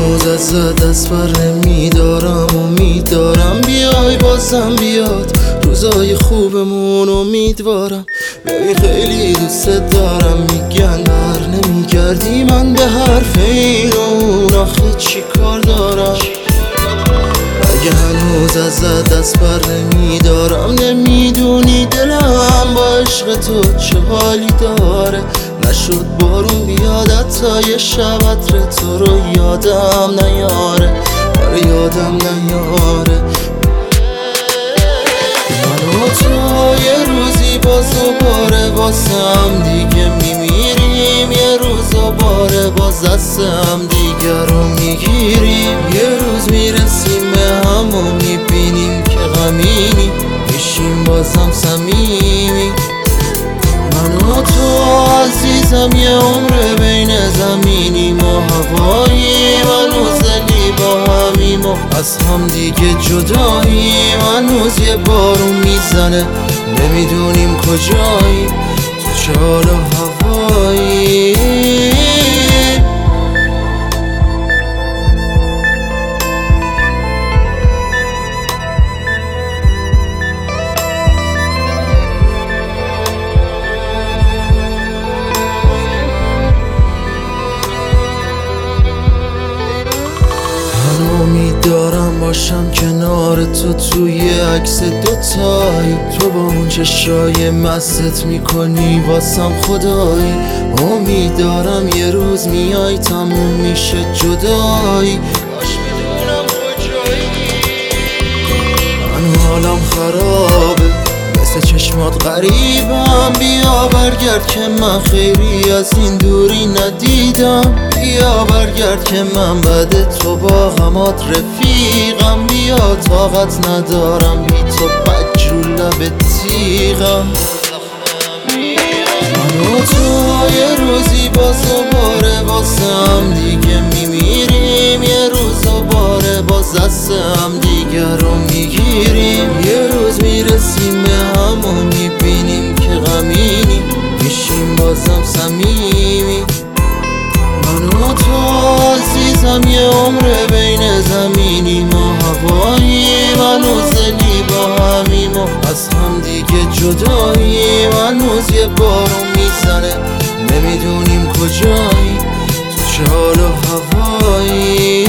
هنوز ازت از بر نمیدارم، امید دارم بیای بازم بیاد روزای خوبمون. امیدوارم ببین خیلی دوست دارم، میگن بر نمیگردی من به حرف اینون، آخه چی کار دارم؟ اگه هنوز ازت دست بر نمیدارم، نمیدونی دلم با عشق تو چه حالی داره. نشد بارون بیاد حتی یه شب عطر تو رو یادم نیاره، آره یادم نیاره. من و تو یه روزی باز دوباره واسم دیگه میمیریم، یه روز دوباره باز دست هم دیگه رو میگیریم. یه روز میرسیم به هم و میبینیم که غمینی، میشیم بازم صمیمی. من و تو عزیزم یه عمر بین زمینیم و هواییم، هنوز دلی با همیم و از هم دیگه جداییم. هنوز یه بارون میزنه نمیدونیم کجاییم، تو چه حال و هواییم. امید دارم باشم کنار تو توی عکس دوتایی، تو با اون چشای مست میکنی واسم خدایی. امید دارم یه روز میای تموم میشه جدایی، کاش میدونم کجایی. من حالم خرابه مثل چشمات غریبم، بیا برگرد که من خیلی از این دوری ندیدم. بیا برگرد که من بعد تو با غمات رفیقم، بیا طاقت ندارم بی تو بج رو لب تیغم. من و تو یه روزی باز دوباره واسم دیگه میمیریم، یه روز دوباره باز دست هم دیگه رو میگیریم. یه روز میرسیم به هم و میبینیم که غمینی، میشیم بازم صمیمی. من و تو عزیزم یه عمر بین زمینیم و هواییم، هنوز دلی با همیم و از هم دیگه جداییم. هنوز یه بارون میزنه نمیدونیم کجاییم، تو چه حال و هواییم.